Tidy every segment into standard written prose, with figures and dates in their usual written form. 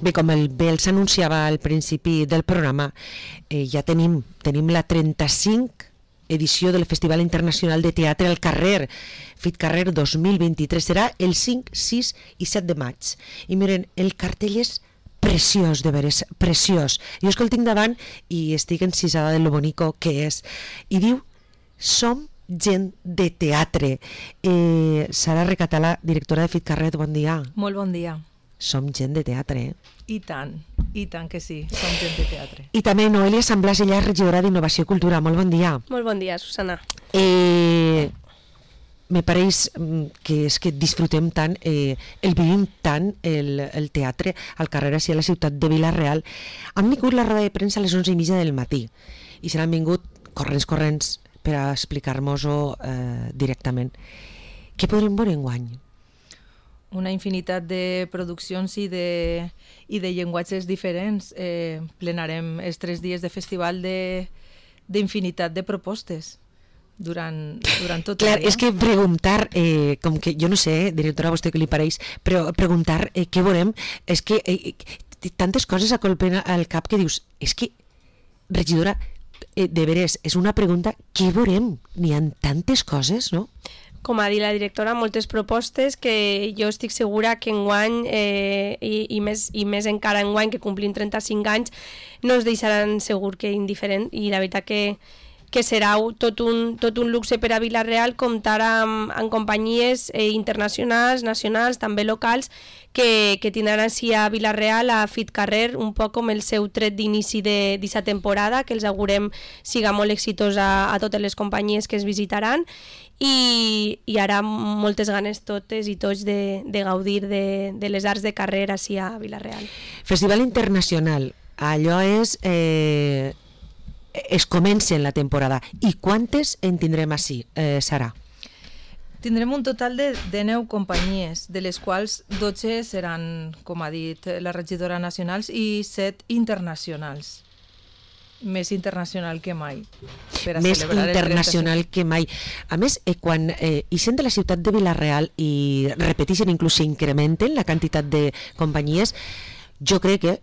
Bé, com bé els anunciava al principi del programa, ja tenim la 35 edició del Festival Internacional de Teatre al Carrer, FitCarrer 2023. Serà el 5, 6 i 7 de maig. I miren, el cartell és preciós, de veres, preciós. Jo és que el tinc davant i estic encisada de lo bonico que és. I diu, som gent de teatre. Sara Recatalà, directora de FitCarrer, bon dia. Molt bon dia. Som gent de teatre, I tant que sí, som gent de teatre. I també Noelia Samblàs, ella és regidora d'Innovació i Cultura. Molt bon dia. Molt bon dia, Susana. Me pareix que és que disfrutem tant, el vivim tant, el teatre al carrer així a la ciutat de Vila-real. Han vingut la roda de premsa a les 11:30 del matí i se n'han vingut corrents per a explicar-nos-ho directament. Què podrem veure enguany? Una infinitat de produccions i de llenguatges diferents. Plenarem els 3 dies de festival d'infinitat de propostes durant tot Clar, el dia. és que preguntar, com que jo no sé, directora, a vostè què li pareix, però preguntar què veurem, és que tantes coses acolpen al cap que dius, és que, regidora, de veres, és una pregunta, què veurem? N'hi ha tantes coses, no? Com ha dit la directora, moltes propostes que jo estic segura que enguany, i més encara enguany, que complim 35 anys, no es deixaran segur que indiferent, i la veritat que serà tot un luxe per a Vila-real comptar amb companyies internacionals, nacionals, també locals, que tindran així a Vila-real, a FitCarrer, un poc com el seu tret d'inici d'aquesta temporada, que els augurem siga molt exitós a totes les companyies que es visitaran, i ara moltes ganes totes i tots de gaudir de les arts de carrer així a Vila-real. Festival Internacional, allò és... es comença en la temporada. I quantes en tindrem així, Sara? Tindrem un total de 9 companyies, de les quals 12 seran, com ha dit la regidora, nacionals i 7 internacionals. Més internacional que mai. Més internacional que mai. A més, quan ixen de la ciutat de Vila-real i repeteixen, inclús s'incrementen la quantitat de companyies, jo crec que...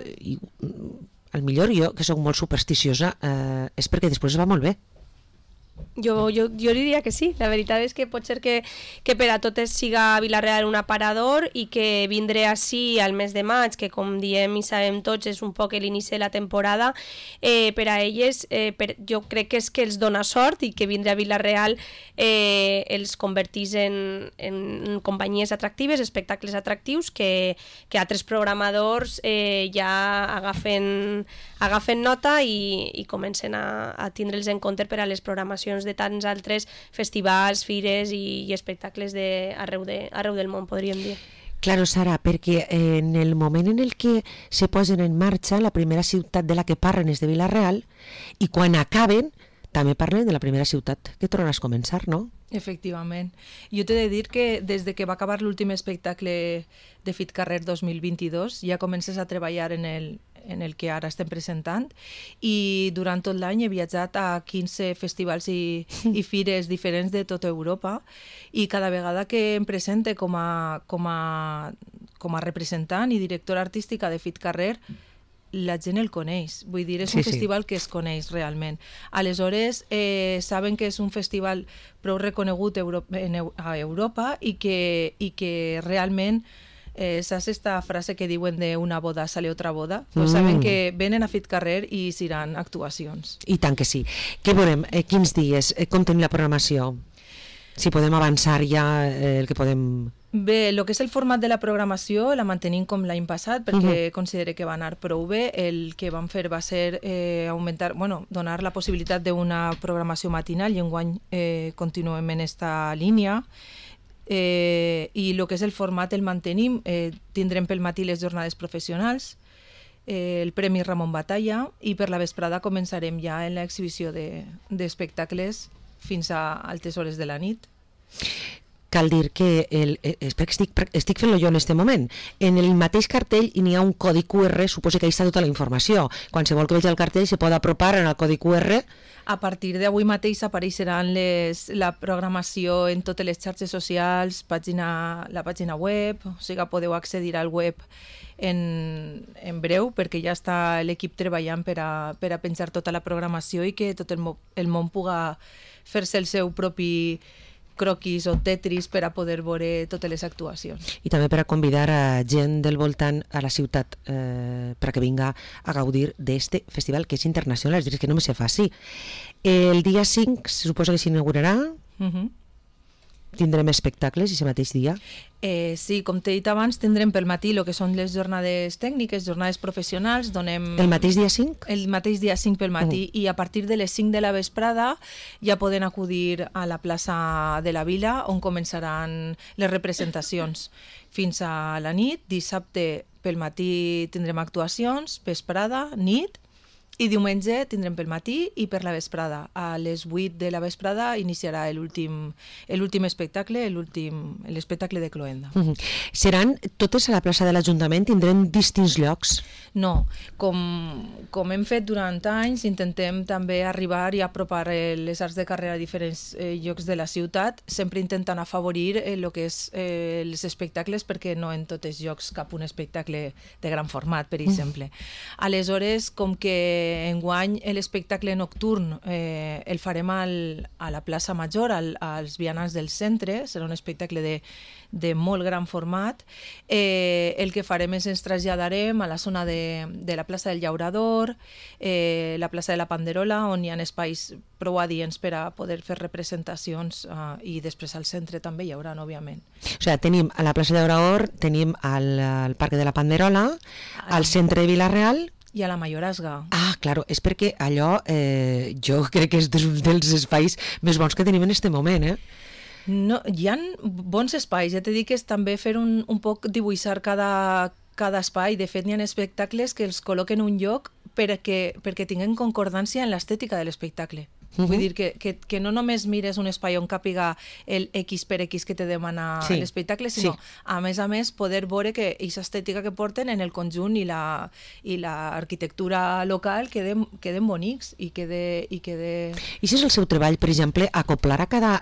al millor jo, que sóc molt supersticiosa, és perquè després es va molt bé. Jo diria que sí. La veritat és que pot ser que per a totes siga Vila-real un aparador i que vindré així al mes de maig, que com diem i sabem tots és un poc l'inici de la temporada, per a elles jo crec que és que els dona sort i que vindre a Vila-real els convertís en companyies atractives, espectacles atractius que altres programadors ja agafen nota i comencen a tindre'ls en compte per a les programacions de tants altres festivals, fires i espectacles arreu del món, podríem dir. Claro, Sara, perquè en el moment en el que se posen en marxa, la primera ciutat de la que parlen és de Vila-real, i quan acaben també parlen de la primera ciutat que tornaràs a començar, no? Efectivament. Jo t'he de dir que des de que va acabar l'últim espectacle de FitCarrer 2022 ja comences a treballar en el que ara estem presentant, i durant tot l'any he viatjat a 15 festivals i fires diferents de tota Europa, i cada vegada que em presente com a representant i directora artística de FitCarrer, la gent el coneix. Vull dir, és un festival que es coneix realment. Aleshores, saben que és un festival prou reconegut a Europa i que realment saps esta frase que diuen de una boda sale otra boda? Pues saben que venen a FitCarrer i seran actuacions. I tant que sí. Què veurem? Quins dies? Com tenim la programació? Si podem avançar ja el que podem... Bé, el que és el format de la programació la mantenim com l'any passat perquè considero que va anar prou bé. El que vam fer va ser donar la possibilitat d'una programació matinal i enguany continuem en esta línia. I el que és el format el mantenim. Tindrem pel matí les jornades professionals, el Premi Ramon Batalla, i per la vesprada començarem ja en l'exhibició d'espectacles fins a altes hores de la nit. cal dir que és perquè estic fent-lo jo en aquest moment. En el mateix cartell hi ha un codi QR, suposo que hi està tota la informació. Qualsevol que vegi el cartell se pot apropar en el codi QR. A partir d'avui mateix apareixeran la programació en totes les xarxes socials, la pàgina web, o sigui, podeu accedir al web en breu, perquè ja està l'equip treballant per a penjar tota la programació i que tot el món puga fer-se el seu propi croquis o tetris per a poder veure totes les actuacions. I també per a convidar a gent del voltant a la ciutat perquè vinga a gaudir d'este festival que és internacional, és a dir, que no me se faci. El dia 5 se suposa que s'inaugurarà. Tindrem espectacles aquest mateix dia? Sí, com t'he dit abans, tindrem pel matí el que són les jornades tècniques, jornades professionals. El mateix dia 5? El mateix dia 5 pel matí, i a partir de les 5 de la vesprada ja poden acudir a la plaça de la Vila, on començaran les representacions fins a la nit. Dissabte pel matí tindrem actuacions, vesprada, nit, i diumenge tindrem pel matí i per la vesprada. A les 8 de la vesprada iniciarà l'últim espectacle, l'espectacle de Cloenda. Seran totes a la plaça de l'Ajuntament? Tindrem distints llocs? No, com hem fet durant anys, intentem també arribar i apropar les arts de carrer a diferents llocs de la ciutat, sempre intentant afavorir el que és els espectacles, perquè no en tots els llocs cap un espectacle de gran format, per exemple. Aleshores, com que enguany l'espectacle nocturn el farem a la plaça Major, als vianants del centre, serà un espectacle de molt gran format. El que farem és ens traslladarem a la zona de la plaça del Llaurador, la plaça de la Panderola, on hi ha espais prou adients per a poder fer representacions, i després al centre també hi haurà, òbviament. O sigui, tenim a la plaça de Llaurador, tenim al Parc de la Panderola, al centre de Vila-real i a la Mayorazga. Ah, claro, és perquè allò jo crec que és un dels espais més bons que tenim en aquest moment, No, hi ha bons espais, ja t'he dit que és també fer un poc dibuixar cada espai. De fet, hi ha espectacles que els col·loquen en un lloc perquè tinguin concordància en l'estètica de l'espectacle. Vull dir que no només mires un espai on càpiga el X per X que te demana l'espectacle, sinó, a més, poder veure que aquesta estètica que porten en el conjunt i l'arquitectura local queden bonics i quede... I si és el seu treball, per exemple, acoplar a cada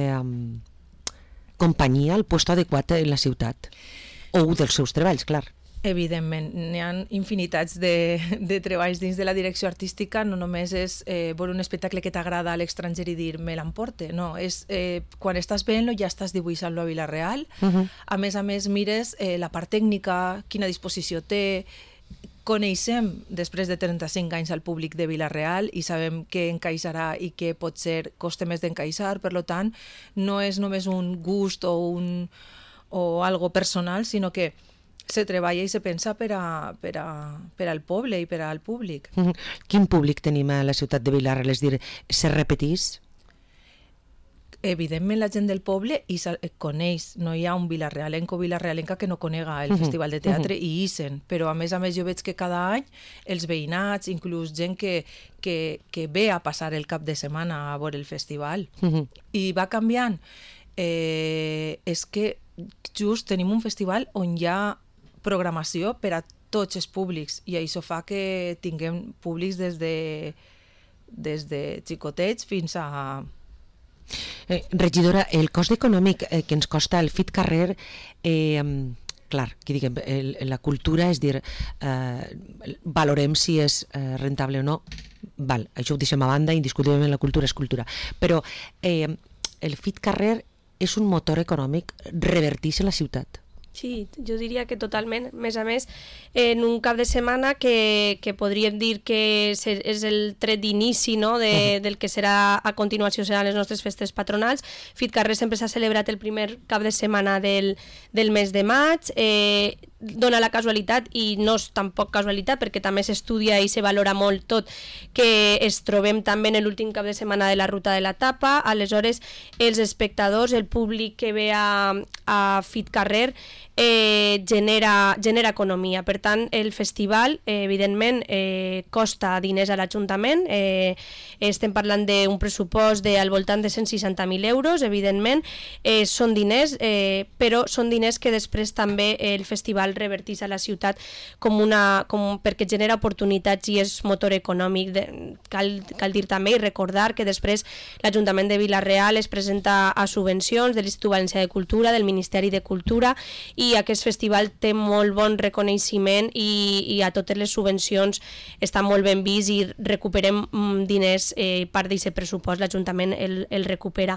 companyia el lloc adequat en la ciutat? O un dels seus treballs, clar. Evidentment, n'hi ha infinitats de treballs dins de la direcció artística. No només és veure un espectacle que t'agrada a l'estranger i dir me l'emporte, no, és quan estàs veient-lo ja estàs dibuixant-lo a Vila-real. A més, mires la part tècnica, quina disposició té. Coneixem després de 35 anys al públic de Vila-real i sabem què encaixarà i què pot ser costa més d'encaixar. Per tant, no és només un gust o algo personal, sinó que se treballa i se pensa per al poble i per al públic. Quin públic tenim a la ciutat de Vila-real? És dir, se repetís? Evidentment la gent del poble coneix, no hi ha un vilarealenco o vilarealenca que no conega el Festival de Teatre i isen, però a més jo veig que cada any els veïnats, inclús gent que ve a passar el cap de setmana a veure el festival, i va canviant. És que just tenim un festival on hi ha programació per a tots els públics i això fa que tinguem públics des de xicotets fins a... Regidora, el cost econòmic que ens costa el FIT Carrer, clar, que diguem, la cultura, és dir, valorem si és rentable o no, val, això ho deixem a banda, indiscutiblement la cultura és cultura, però el FIT Carrer és un motor econòmic, revertix en la ciutat. Sí, jo diria que totalment. A més, en un cap de setmana que podríem dir que és el tret d'inici, no? Del que serà a continuació seran les nostres festes patronals. FIT Carrer sempre s'ha celebrat el primer cap de setmana del mes de maig. dona la casualitat, i no és tampoc casualitat perquè també s'estudia i se valora molt tot, que es trobem també en l'últim cap de setmana de la ruta de la tapa. Aleshores els espectadors, el públic que ve a FitCarrer genera economia. Per tant, el festival evidentment costa diners a l'Ajuntament, estem parlant d'un pressupost al voltant de 160.000 euros, evidentment són diners, però són diners que després també el festival revertís a la ciutat perquè genera oportunitats i és motor econòmic. Cal dir també i recordar que després l'Ajuntament de Vila-real es presenta a subvencions de l'Institut Valencià de Cultura, del Ministeri de Cultura, i aquest festival té molt bon reconeixement i a totes les subvencions està molt ben vist i recuperem diners, part d'aquest pressupost l'Ajuntament el recupera.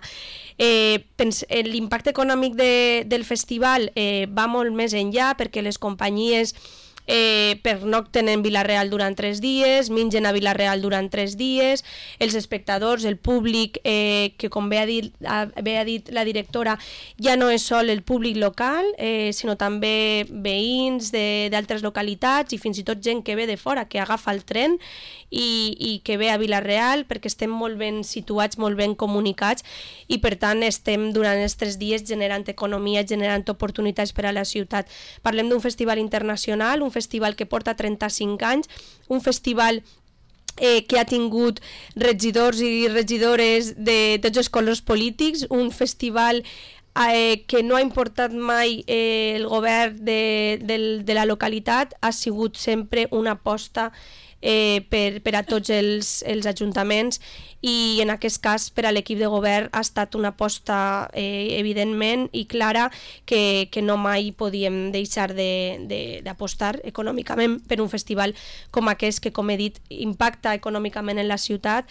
L'impacte econòmic del festival va molt més enllà perquè les companyies pernocten en Vila-real durant 3 dies, mengen a Vila-real durant 3 dies, els espectadors, el públic, que com bé ha dit la directora, ja no és sol el públic local, sinó també veïns d'altres localitats i fins i tot gent que ve de fora, que agafa el tren i que ve a Vila-real perquè estem molt ben situats, molt ben comunicats, i per tant estem durant els 3 dies generant economia, generant oportunitats per a la ciutat. Parlem d'un festival internacional, un festival que porta 35 anys, un festival que ha tingut regidors i regidores de tots els colors polítics, un festival que no ha importat mai el govern de la localitat, ha sigut sempre una aposta per a tots els ajuntaments, i en aquest cas per a l'equip de govern ha estat una aposta evidentment i clara que no mai podíem deixar d'apostar econòmicament per un festival com aquest, que com he dit impacta econòmicament en la ciutat,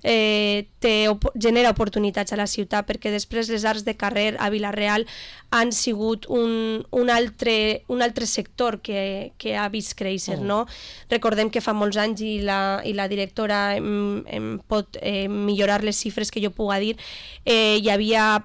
genera oportunitats a la ciutat, perquè després les arts de carrer a Vila-real han sigut un altre sector que ha vist créixer, no? Recordem que fa molts anys, i la directora em pot millorar les xifres que jo puga dir, hi havia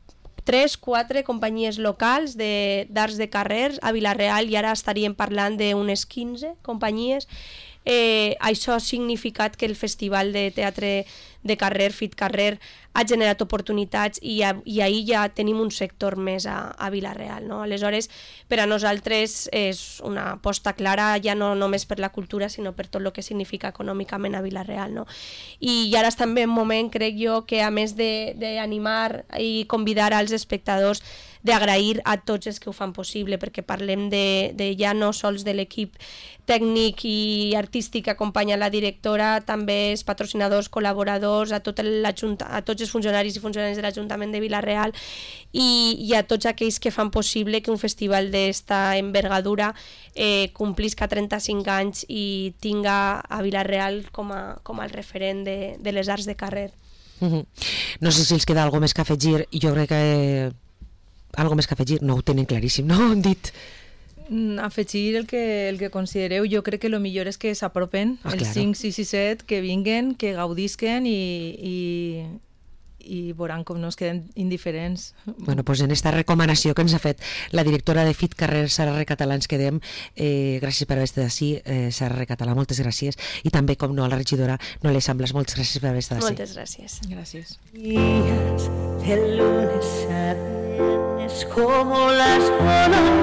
3-4 companyies locals d'arts de carrer a Vila-real, i ara estaríem parlant d'unes 15 companyies. Això ha significat que el festival de teatre de carrer, FitCarrer, ha generat oportunitats, i ahir ja tenim un sector més a Vila-real, no? Aleshores, per a nosaltres és una aposta clara, ja no només per la cultura, sinó per tot el que significa econòmicament a Vila-real, no? I ara és també un moment, crec jo, que a més d'animar i convidar als espectadors, d'agrair a tots els que ho fan possible, perquè parlem de ja no sols de l'equip tècnic i artístic que acompanya la directora, també els patrocinadors, col·laboradors, a tots els funcionaris i funcionaris de l'Ajuntament de Vila-real, i a tots aquells que fan possible que un festival d'esta envergadura complisca 35 anys i tinga a Vila-real com el referent de les arts de carrer. No sé si els queda alguna més que afegir. Jo crec que algo més que afegir, no ho tenen claríssim, no? Han dit... Afegir el que considereu. Jo crec que el millor és que s'apropen els 5, 6 i 7, que vinguen, que gaudisquen i veuran com no es queden indiferents. Bueno, doncs en esta recomanació que ens ha fet la directora de FitCarrer, Sara Recatalà, ens quedem. Gràcies per haver estat ací, Sara Recatalà, moltes gràcies. I també, com no, a la regidora Noelia Samblas, moltes gràcies per haver estat ací. Moltes gràcies. Gràcies. El lunes a viernes como las